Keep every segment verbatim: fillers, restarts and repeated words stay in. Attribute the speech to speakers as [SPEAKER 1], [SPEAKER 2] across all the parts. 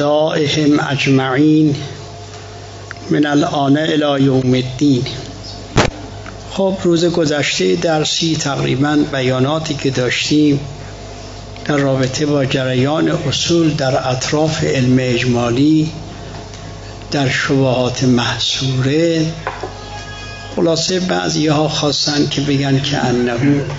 [SPEAKER 1] دائهم اجمعین من الآن الی یوم الدین. خب روز گذشته درسی تقریبا بیاناتی که داشتیم در رابطه با جریان اصول در اطراف علم اجمالی در شبهات محصوره، خلاصه بعضی ها خواستن که بگن که انه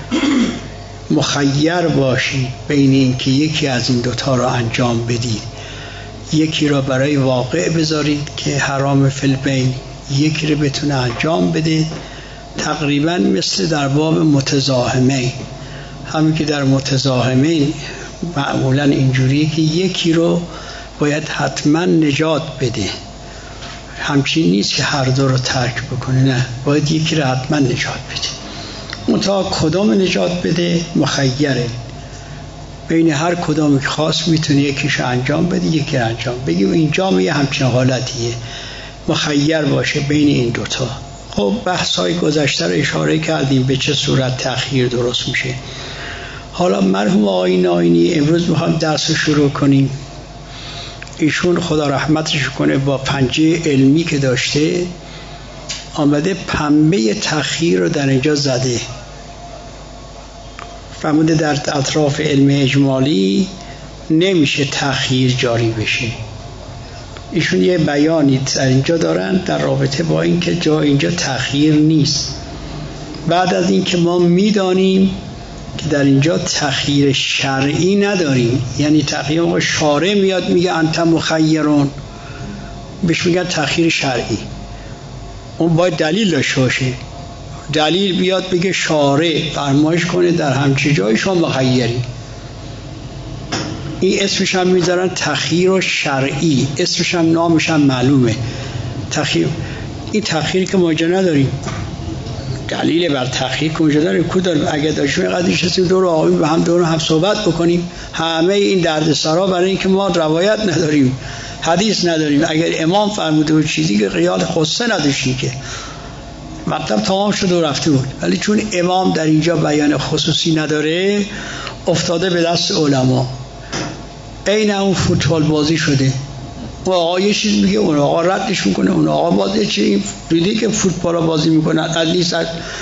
[SPEAKER 1] مخیر باشید بین این که یکی از این دوتا را انجام بدید، یکی را برای واقع بذارید که حرام فی البین، یکی را بتونه انجام بده. تقریبا مثل در باب متزاحمین، همین که در متزاحمین معمولا اینجوریه که یکی رو باید حتما نجات بده، همچین نیست که هر دو رو ترک بکنه، نه، باید یکی رو حتما نجات بده. منتها کدام نجات بده مخیره، بین هر کدام که خواست میتونه یکیش انجام بده، یکی رو انجام بگیم. اینجا یه همچین حالتیه، مخیر باشه بین این دوتا. خب بحث‌های گذشته رو اشاره کردیم به چه صورت تأخیر درست میشه. حالا مرحوم آقای ناینی امروز میخوایم درس رو شروع کنیم. ایشون خدا رحمتش کنه با پنجه علمی که داشته آمده پنبه تأخیر رو در اینجا زده، فرموده در اطراف علم اجمالی نمیشه تأخیر جاری بشه. ایشون یه بیانی در اینجا دارن در رابطه با این که جا اینجا تأخیر نیست، بعد از این که ما میدانیم که در اینجا تأخیر شرعی نداریم، یعنی تأخیر شارع میاد میگه انت مخیرون، بهش میگن تأخیر شرعی، اون باید دلیل داشته باشه، دلیل بیاد بگه شارع فرمایش کنه در همچی جای شما مخیری. این اسمش هم میذارن تأخیر شرعی، اسمش هم نامش هم معلومه تأخیر. این تأخیری که ما اینجا نداریم، دلیل بر تأخیر که اونجا داریم کدوم؟ اگه داشتیم اینقدر نشستیم دور آقایون به هم دور هم صحبت بکنیم، همه این دردسرا برای اینکه ما روایت نداریم، حدیث نداریم. اگر امام فرموده بود چیزی که خیال خصه نداشتیم که مطلب تمام شد و رفته بود، ولی چون امام در اینجا بیان خصوصی نداره افتاده به دست علما، عین اون فوتبال بازی شده. اون آقا یه چیز میگه، اون آقا ردش میکنه، اون آقا بازی چه این دیدی که فوتبال بازی میکنن. از لیست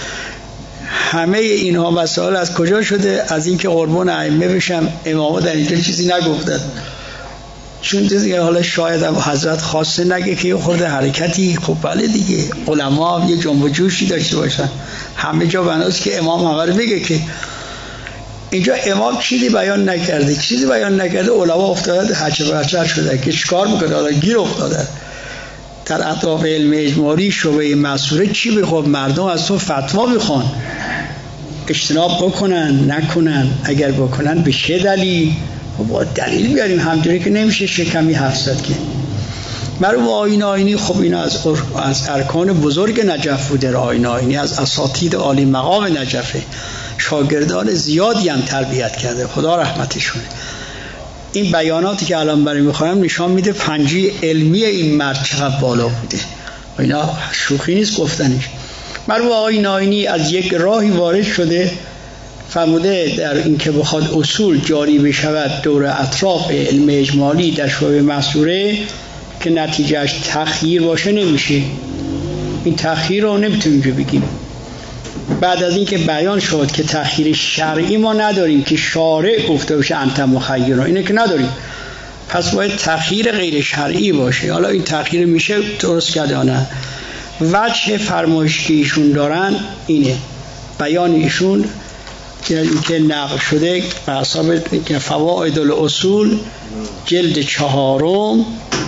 [SPEAKER 1] همه اینها مسائل از کجا شده؟ از اینکه قربان ائمه بشم، اماما در اینجا چیزی نگفتن، چون دیگه حالا شاید هم حضرت خواسته نگه که یه خورده حرکتی، خب بله دیگه علما یه جنب و جوشی داشته باشن، همه جا بناست که امام همه رو بگه که اینجا امام چیزی بیان نکرده، چیزی بیان نکرده، علما افتاده هچه برچر شده که چیکار میکنه، حالا گیر افتاده در اطراف علم اجمالی شبهه مسئوله. چی بخواد؟ مردم از تو فتوا میخوان، اجتناب بکنن نکنن، اگر بکنن به چه دلیل؟ خب با دلیل بیاریم، همجوری که نمیشه شکمی حرف زد که. مرحوم آیین آینی خب اینا از از ارکان بزرگ نجف بوده، آیین آینی از اساتید عالی مقام نجفه، شاگردان زیادی هم تربیت کرده، خدا رحمتش کنه. این بیاناتی که الان برای میخوایم نشان میده پنجه علمی این مرد چقدر بالا بوده، اینا شوخی نیست گفتنش. مرحوم آیین آینی از یک راهی وارد شده، فرموده در این که بخواد اصول جاری بشود دور اطراف علم اجمالی در شبهه محصوره که نتیجهش تأخیر باشه نمیشه. این تأخیر رو نمیتونیم جو بگیم. بعد از این که بیان شد که تأخیر شرعی ما نداریم که شارع گفته باشه انت مخیر، اینه که نداریم، پس باید تأخیر غیر شرعی باشه. حالا این تأخیر میشه درست کرده یا نه؟ وجه فرمایش که ایشون دارن اینه، بیان ایشون که نقل شده اصحاب فوائد الاصول جلد چهارم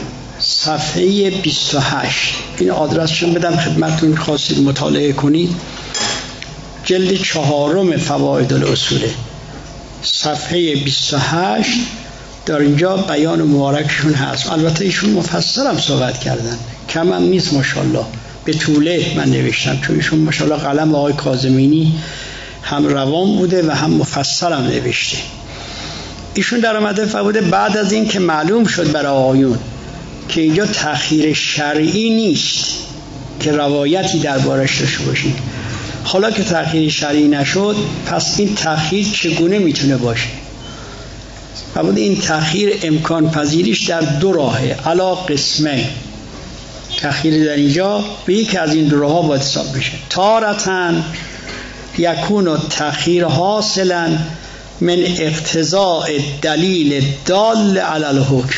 [SPEAKER 1] صفحه بیست و هشت. این آدرسشون بدم خدمتتون، خواستید مطالعه کنید. جلد چهارم فوائد الاصوله صفحه بیست و هشت، در اینجا بیان مبارکشون هست. البته ایشون مفصل هم صحبت کردن، کم هم نیست ماشاءالله، به طوله من نوشتم، چون ایشون ماشاءالله قلم آقای کاظمینی هم روان بوده و هم مفصل هم نوشته. ایشون در آمده فرموده بعد از این که معلوم شد برای آقایون که اینجا تأخیر شرعی نیست که روایتی دربارش داشته باشید، حالا که تأخیر شرعی نشد پس این تأخیر چگونه میتونه باشه؟ و بود این تأخیر امکان پذیریش در دو راهه، علا قسمه. تأخیر در اینجا به یک از این دو راه ها باید حساب بشه. تارتن یکون تأخیر حاصلا من اقتضاء دلیل دال علی الحکم.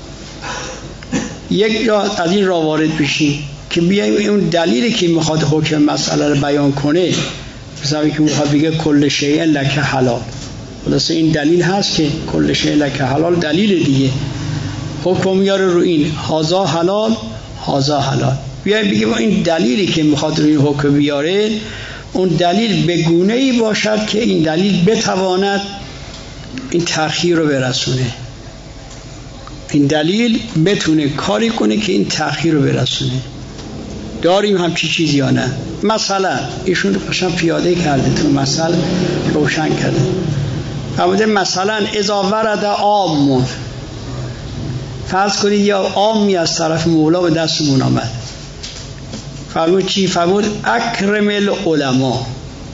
[SPEAKER 1] یک جا از این راه وارد بشیم که بیایم اون دلیلی که میخواد حکم مسئله رو بیان کنه، مثلا که میخواد بگه کل شیء لک حلال، خلاصه این دلیل هست که کل شیء لک حلال دلیل دیگه، حکم میاره رو این هازا حلال هازا حلال. بیایم بگیم این دلیلی که میخواد رو این حکم بیاره، اون دلیل به گونه‌ای باشد که این دلیل بتواند این تأخیر رو برسونه، این دلیل بتونه کاری کنه که این تأخیر رو برسونه. داریم همچی چیزی یا نه؟ مثلا ایشون قشنگ پیاده کرده تو مثلا روشن کرده. فرموده مثلا اذا ورد عام، فرض کنید یا عامی از طرف مولا به دستمون آمد. فرمود چی؟ فرمود اکرم العلماء.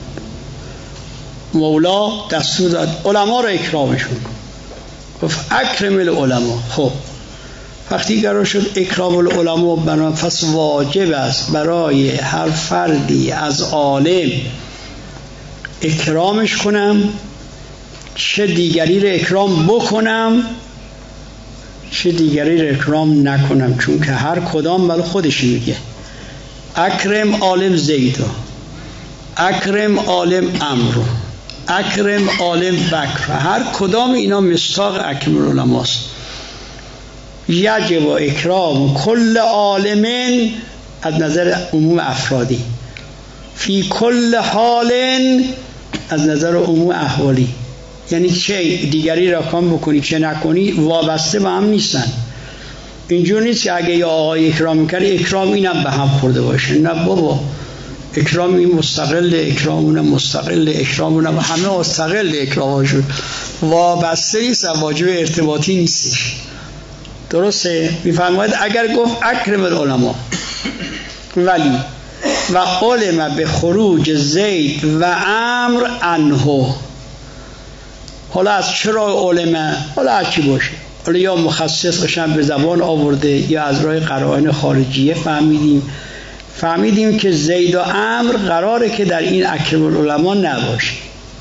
[SPEAKER 1] مولا دستور داد علما رو اکرامشون کن. گفت اکرم العلماء. خب وقتی قرار شد اکرام العلماء بنا، پس واجب است برای هر فردی از عالم اکرامش کنم، چه دیگری رو اکرام بکنم چه دیگری رو اکرام نکنم، چون که هر کدام برای خودش میگه. اکرم عالم زیدو، اکرم عالم امرو، اکرم عالم بکر، هر کدام اینا مستاق اکرم العلماست. یجب و اکرام کل عالمین از نظر عموم افرادی، فی کل حال از نظر عموم احوالی. یعنی چه دیگری را کام بکنی چه نکنی وابسته به هم نیستن. اینجور نیست که اگه یا آقای اکرام میکرد اکرام اینم به هم خورده باشه. نه بابا، اکرام این مستقل، اکرام اونم مستقل، اکرام اونم همه مستقل، اکرامشون وابسته نیست، واجب ارتباطی نیستش. درسته؟ میفرماید اگر گفت اکرم العلماء ولی و علم به خروج زید و امر عنه، حالا از چرا علمه، حالا هرچی باشه، حالا یا مخصص قشن به زبان آورده یا از راه قرائن خارجیه فهمیدیم فهمیدیم که زید و امر قراره که در این اکرم العلماء نباشه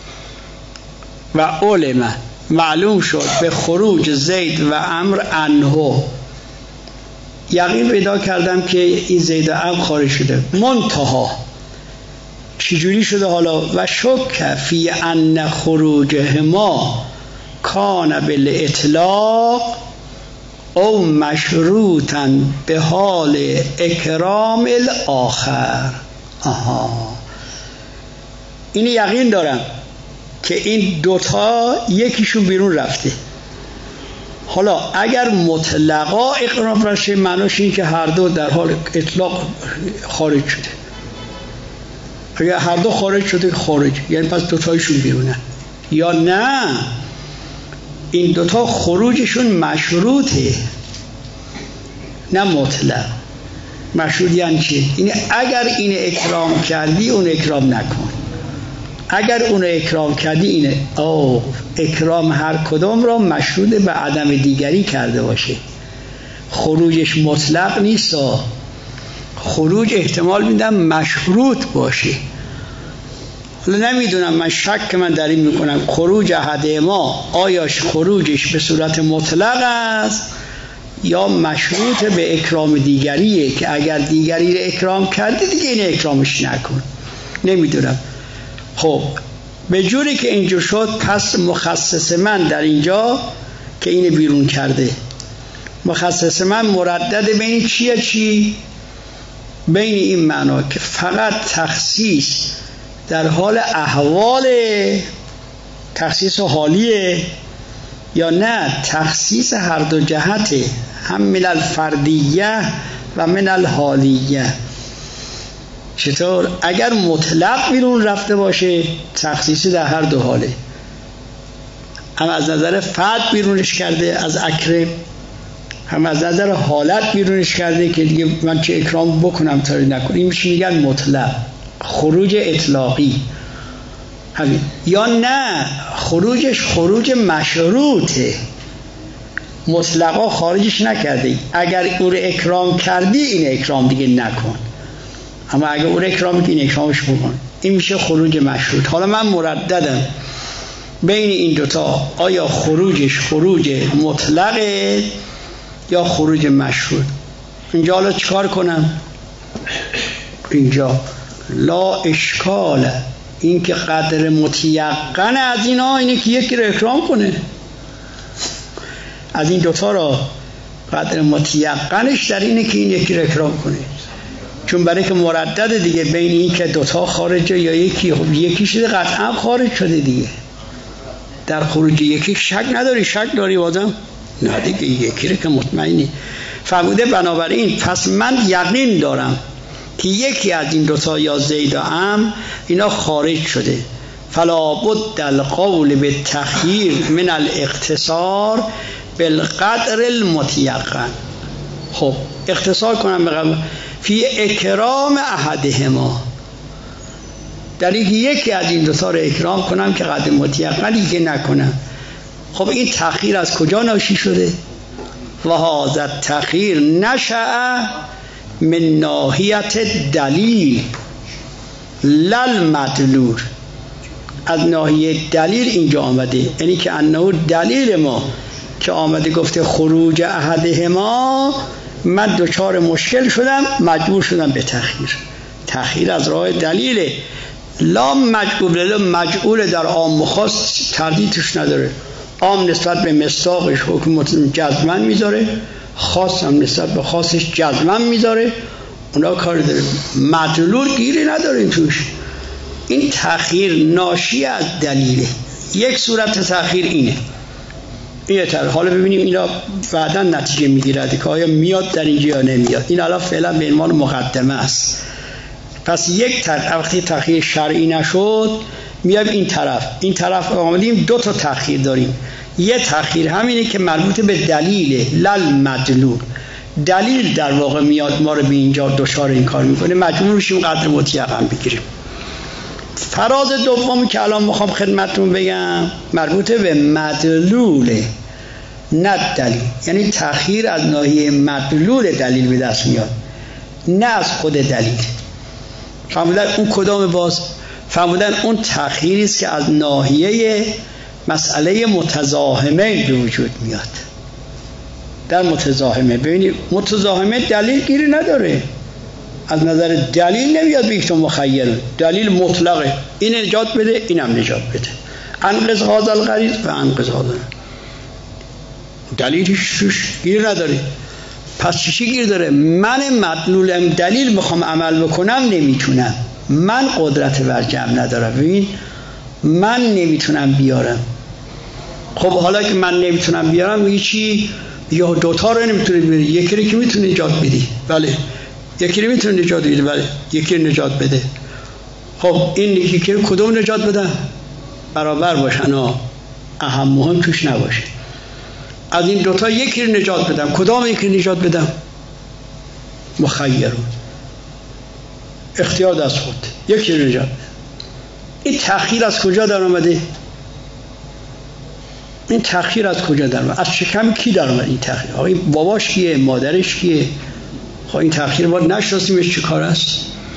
[SPEAKER 1] و علمه معلوم شد به خروج زید و امر عنه، یقین پیدا کردم که این زید و امر خارج شده. منتها چجوری شده حالا؟ و شک فی ان خروجهما کان بالاطلاق او مشروطا به حال اکرام الاخر. آها، این یقین دارم که این دوتا یکیشون بیرون رفته. حالا اگر مطلقا اقرام رشه معناش این که هر دو در حال اطلاق خارج شده. اگر هر دو خارج شده خارج، یعنی پس دوتایشون بیرونه. یا نه، این دوتا خروجشون مشروطه نه مطلق. مشروط یعنی چی؟ این اگر این اکرام کردی اون اکرام نکن، اگر اون اکرام کردی اینه. او اکرام هر کدام را مشروط به عدم دیگری کرده باشه. خروجش مطلق نیست، خروج احتمال میدم مشروط باشه. حالا نمیدونم، من شک من در این میکنم خروج احد ما آیاش خروجش به صورت مطلق است یا مشروط به اکرام دیگریه که اگر دیگری رو اکرام کردی دیگه این اکرامش نکن. نمیدونم. خب به جوری که اینجور شد، پس مخصص من در اینجا که اینو بیرون کرده، مخصص من مردد بین چیه چی؟ بین این معنا که فقط تخصیص در حال احوال، تخصیص حالیه، یا نه تخصیص هر دو جهته، هم من الفردیه و من الحالیه. چطور؟ اگر مطلق بیرون رفته باشه تخصیصی در هر دو حاله، هم از نظر فرد بیرونش کرده از اکرم، هم از نظر حالت بیرونش کرده که دیگه من چه اکرام بکنم تا نکنم. این میشه میگن مطلق، خروج اطلاقی همین. یا نه خروجش خروج مشروطه، مطلقا خارجش نکرده. اگر او رو اکرام کردی این اکرام دیگه نکن، اما اگر او رو اکرام کردی این اکرامش بکن. این میشه خروج مشروط. حالا من مرددم بین این دوتا، آیا خروجش خروج مطلقه یا خروج مشروط؟ اینجا حالا چیکار کنم؟ اینجا لا اشکال، این که قدر متیقن از اینا اینه که یکی رو اکرام کنه. از این دوتا را قدر متیقنش در اینه که این یکی رو اکرام کنه، چون برای که مردد دیگه بین این که دوتا خارجه یا یکی، خب یکی شده قطعا خارج شده دیگه. در خروج یکی شک نداری؟ شک داری بازم؟ نه دیگه یکی رو که مطمئنی. فرموده بنابراین پس من یقین دارم که یکی از این دوتا یا زید و عمرو اینا خارج شده. فلا بد القول بالتخییر من الاقتصار بالقدر المتیقن. خب اختصار کنم بگم فی اکرام احدهما، در اینکه یکی از این دوتا رو اکرام کنم که قدر متیقنی که نکنم. خب این تخییر از کجا ناشی شده؟ و هذا التخییر نشأ من ناحیت دلیل لل مدلول. از ناحیه دلیل اینجا آمده، یعنی که انه دلیل ما که آمده گفته خروج احدهما، من دوچار مشکل شدم، مجبور شدم به تخییر. تخییر از راه دلیله، لا مجبور. مجبور در عام و خاص تردید توش نداره. عام نسبت به مصداقش حکم جزمن میذاره، خاص هم نسبت به خاصش جزمن میذاره. اونا کار داره، مدلول گیری نداریم توش. این تأخیر ناشی از دلیله. یک صورت تأخیر اینه. این تر حالا ببینیم اینا بعدا نتیجه میگیرد که آیا میاد در اینجا یا نمیاد. این الان فعلا به عنوان مقدمه است. پس یک طرف وقتی تأخیر شرعی نشد میایم این طرف. این طرف آمدیم دو تا تأخیر داریم. یه تأخیر همینه که مربوط به دلیله، لل مدلول. دلیل در واقع میاد ما رو به اینجا دچار این کار میکنه، مجبور میشیم قدر متیقن بگیریم. فراز دومی که الان میخوام خدمتتون بگم مربوط به مدلوله، نه دلیل. یعنی تأخیر از ناحیه مدلول دلیل به دست میاد، نه از خود دلیل. فهمیدن اون کدام؟ باز فهمیدن اون تأخیری است که از ناحیه مسئله متزاحمه به وجود میاد. در متزاحمه ببینید متزاحمه دلیل گیری نداره، از نظر دلیل نمیاد به تو مخیر. دلیل مطلقه، این نجات بده اینم نجات بده، انقذ هذا الغریض و انقذ هذا. دلیلش توش گیر نداره. پس چی گیر داره؟ من مدلولم دلیل میخوام عمل بکنم نمیتونم، من قدرت بر جمع ندارم. ببین من نمیتونم بیارم. خب حالا که من نمیتونم بیارم میگه چی؟ یا دوتا رو نمیتونی بیاری، یکی رو که میتونی نجات بدی، بله یکی رو میتونی نجات بدی، بله یکی رو نجات بده. خب این یکی رو کدوم نجات بدن؟ برابر باشن ها، اهم مهم توش نباشه. از این دوتا یکی رو نجات بدم، کدام یکی رو نجات بدم؟ مخیرون، اختیار از خود، یکی رو نجات بدم. این تأخیر از کجا در آمده؟ این تأخیر از کجا در آمده؟ از شکم کی در آمده این تأخیر؟ آقا این باباش کیه؟ مادرش کیه؟ خب این تأخیر باید نشناسیمش چه کار است؟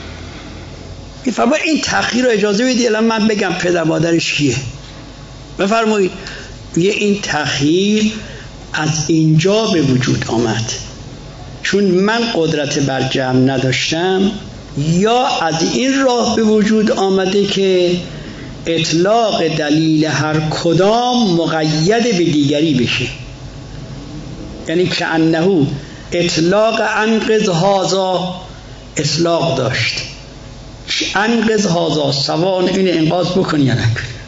[SPEAKER 1] این تأخیر رو اجازه بدید الان من بگم پدر مادرش کیه. بفرمایید. یه این تأخیر از اینجا به وجود آمد چون من قدرت بر جمع نداشتم، یا از این راه به وجود آمده که اطلاق دلیل هر کدام مقید به دیگری بشه. یعنی که انه اطلاق انقذ هازا اطلاق داشت، انقذ هازا سوان این انقاذ بکنی یا نکنی،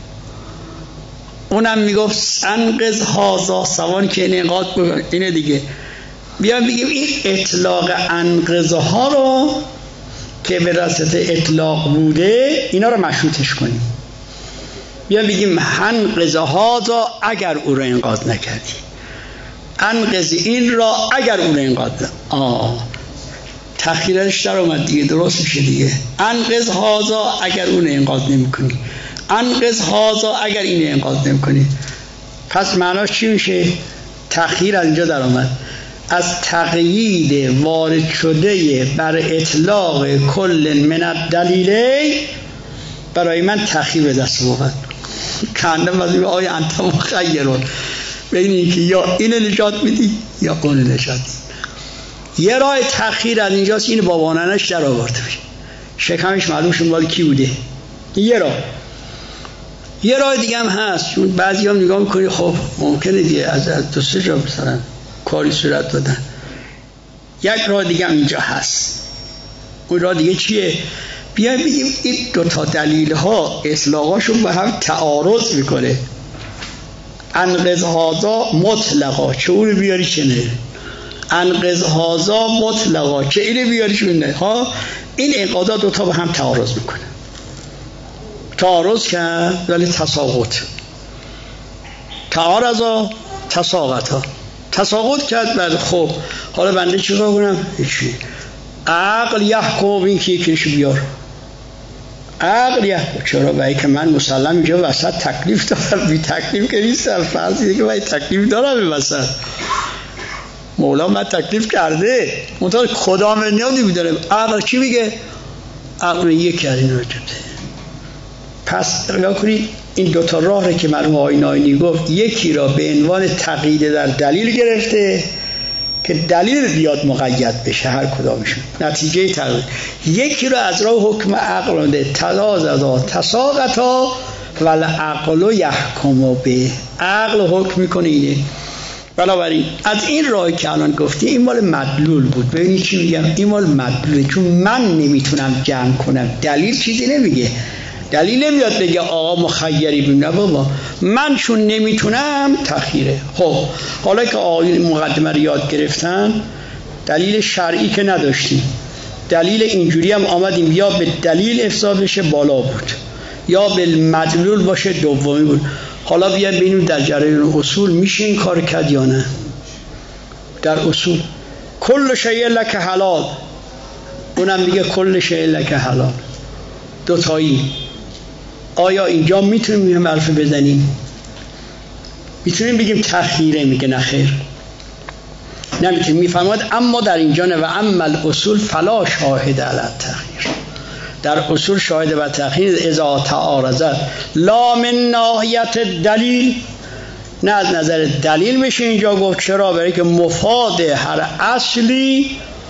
[SPEAKER 1] اونم میگفت انقذ هازا سوان که این انقاذ بکنی. اینه دیگه. بیان بگیم این اطلاق انقذ ها رو که به راسط اطلاق بوده اینا رو مشروطش کنیم. بیان بگیم انقذ هازا اگر او رو انقاذ نکردی، انقذ این را اگر اون انقاذ نکردی. آه تأخیرش در اومد دیگه، درست میشه دیگه. انقذ هازا اگر اون انقاذ نمی کنی، انقذ هازا اگر این انقاذ نمی کنی. پس معناش چی میشه؟ تأخیر از اینجا در آمد. از تقیید وارد شده بر اطلاق کل من الدلیل برای من تأخیر به دست آمد. کندم از این آیه انت مخیرون بین اینکه یا اینو نجات میدی یا اونو نجات میدی. یه راه تأخیر از اینجاست، این بابانانش در آورده بشه، شکمش معلوم شد مال کی بوده. یه راه یه راه دیگه هم هست، چون بعضی هم نگاه میکنی خب ممکنه دیگه از از دو سه جا مثلا کاری صورت دادن. یک راه دیگه هم اینجا هست. اون راه دیگه چیه؟ بیایم بگیم این دوتا دلیل ها اطلاقاشون به هم تعارض میکنه. انقض هازا مطلقا، چه اونو بیاری چه نه. انقض هازا مطلقا، چه اینو بیاری چه نه. ها این انقاضا دوتا به هم تعارض میکنه. تعارض کرد ولی تساقط. تعارضا تساقطا. تساقط کرد بعد خب حالا بنده چیکار کنم؟ هیچی. عقل یحکم، این که یکیشو بیار. عقل یحکم. چرا؟ برای که من مسلم اینجا وسط تکلیف دارم، بی تکلیف که نیستم. فرض دیگه من تکلیف دارم این وسط. مولا من تکلیف کرده، منتها خدا من نمیدونم. عقل چی میگه؟ عقل یک از این رو جده. پس نگاه کنید این دوتا راه را که مرحوم آقای ناینی گفت، یکی را به عنوان تقیید در دلیل گرفته که دلیل بیاد مقید بشه هر کدامشون، نتیجه تقیید. یکی را از راه حکم عقل رانده، تلازا تساقطا والعقل یحکم به. عقل حکم میکنه اینه. بنابراین از این راهی که الان گفتی این مال مدلول بود. ببینید چی میگم؟ این مال مدلوله، چون من نمیتونم جمع کنم. دلیل چیزی نمیگه. دلیل نمیاد بگه آقا مخیری بیم. نه بابا، من چون نمیتونم تخیره. خب حالا که آقای مقدمه رو یاد گرفتن، دلیل شرعی که نداشتیم، دلیل اینجوری هم آمدیم یا به دلیل افضا بشه بالا بود یا به مدلول باشه دومی بود. حالا بیایم ببینیم در جریان اصول میشه این کار کرد یا نه. در اصول کل شیء لک حلال، اونم میگه کل شیء لک حلال. دوتایی. آیا اینجا میتونیم یه حرف بزنیم؟ میتونیم بگیم تأخیره؟ میگه نه خیر، نمیتونیم. میفهمد اما در اینجا نه و اما الاصول فلا شاهد علی التأخیر. در اصول شاهد بر تأخیر اذا تعارضت لا من ناحیت دلیل، نه از نظر دلیل میشه اینجا گفت. چرا؟ برای که مفاد هر اصلی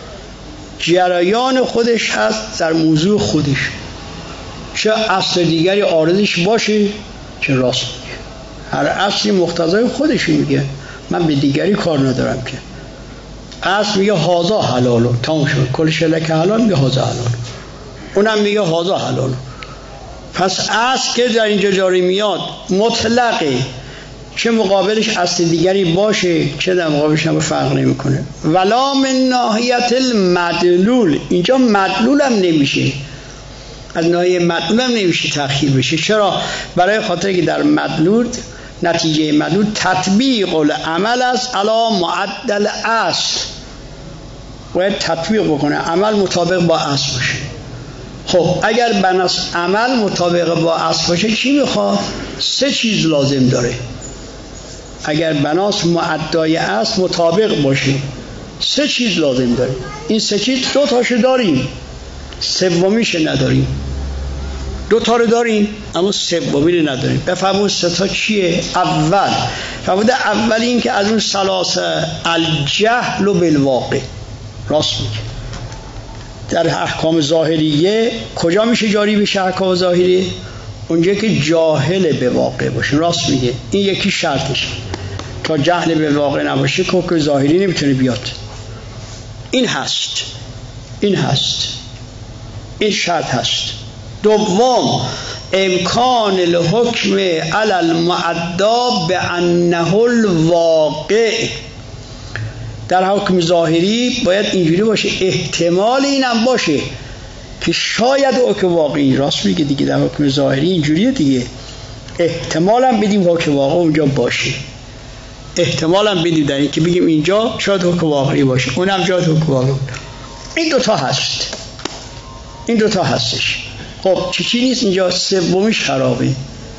[SPEAKER 1] جریان خودش هست در موضوع خودش، چه اصل دیگری عارضش باشه چه راست میگه. هر اصلی مقتضای خودش میگه، من به دیگری کار ندارم. که اصل میگه هازا حلالو، تمام شد. کل شلک حلال میگه هازا حلال، اونم میگه هازا حلال. پس اصل که در اینجا جاری میاد مطلقه، چه مقابلش اصل دیگری باشه چه در مقابلش هم فرق نمیکنه. ولا من ناحیت المدلول، اینجا مدلول هم نمیشه، از ناحیه مدلول هم نمیشه تأخیر بشه. چرا؟ برای خاطر که در مدلول نتیجه مدلول تطبیق العمل است علی معدل اصل، باید تطبیق بکنه، عمل مطابق با اصل باشه. خب اگر بناس عمل مطابق با اصل باشه چی میخواد؟ سه چیز لازم داره. اگر بناس معدای اصل مطابق باشه سه چیز لازم داره. این سه چیز دو تاشو داریم، سومیش نداریم. دو تا رو داریم اما سومی رو نداریم. بفهمون سه تا چیه؟ اول فهمونده اول این که از اون ثلاثه الجهل بالواقع، راست میگه. در احکام ظاهریه کجا میشه جاری بشه احکام ظاهریه؟ اونجا که جاهل به واقع باشه، راست میگه. این یکی شرطش، تا جهل به واقع نباشه که حکم ظاهری نمیتونه بیاد. این هست، این هست، این شرط هست. دوم امکان الحکم علی المعدا بانه الواقع. در حکم ظاهری باید اینجوری باشه، احتمال اینم باشه که شاید حکم واقعی، راست میگه دیگه، در حکم ظاهری اینجوریه دیگه، احتمالم بدیم حکم واقعی اونجا باشه، احتمالم بدیم در این که بگیم اینجا شاید حکم واقعی باشه، اونم جای حکم واقعی. این دوتا هست، این دوتا هستش. خب چی چی نیست اینجا؟ سومیش خرابه.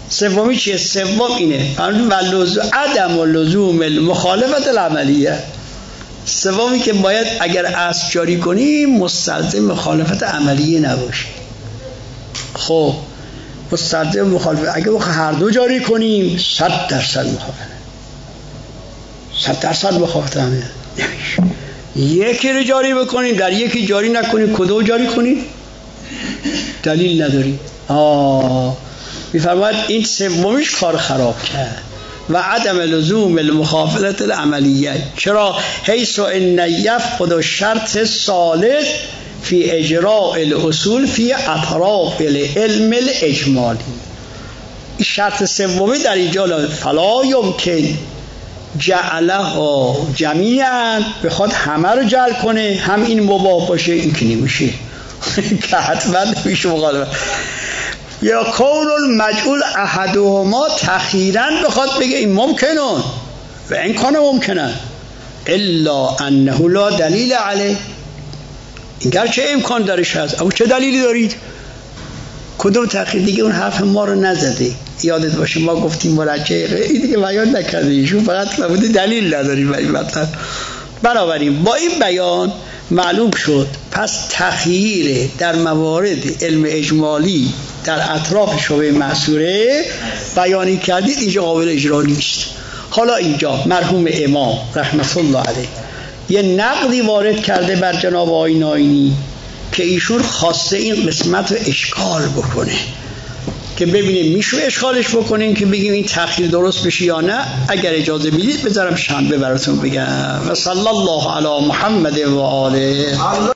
[SPEAKER 1] سومی چیه؟ سوم اینه عدم و لزوم المخالفت العملیه. سومی که باید اگر اصل جاری کنیم مستلزم مخالفت عملیه نباشه. خب مستلزم مخالفت اگر هر دو جاری کنیم صد درصد مخالفت صد درصد مخالفت عملیه نمیشه. یکی رو جاری بکنیم در یکی جاری نکنیم کدوم جاری کنیم؟ دلیل نداری. آه میفرماید این سومیش کار خراب کرد. و عدم لزوم المخالفت العملیه. چرا؟ حیث ان یفقد شرط صالح فی اجراء الاصول فی اطراف العلم الاجمالی. این شرط سومی در اینجا فلا یمکن جعلها جمیعا، بخواد همه رو جعل کنه، هم این مباح باشه این که نمیشه که حتما نمیشه مخالفت. یا کون المجعول احدهما تخییرا بخواد بگه این ممکنه و این کانه ممکنه الا انه لا دلیل علیه، این گرچه امکان درش هست اما چه دلیلی دارید؟ کدوم تخییر؟ دیگه اون حرف ما رو نزده. یادت باشه ما گفتیم مرجع این دیگه بیان نکرده، ایشون فقط فرموده دلیل نداریم برای مطلب. بنابراین با این بیان معلوم شد پس تخییر در موارد علم اجمالی در اطراف شبه معصوره بیانی کردید اینجا قابل اجرا نیست. حالا اینجا مرحوم امام رحمت الله علیه یه نقدی وارد کرده بر جناب آیین آیینی که ایشون خواسته این قسمت رو اشکال بکنه که ببینیم میشه اشکالش بکنیم که بگیم این تخییر درست بشه یا نه. اگر اجازه میدید بذارم شنبه براتون بگم. و صلی الله علی محمد و آله.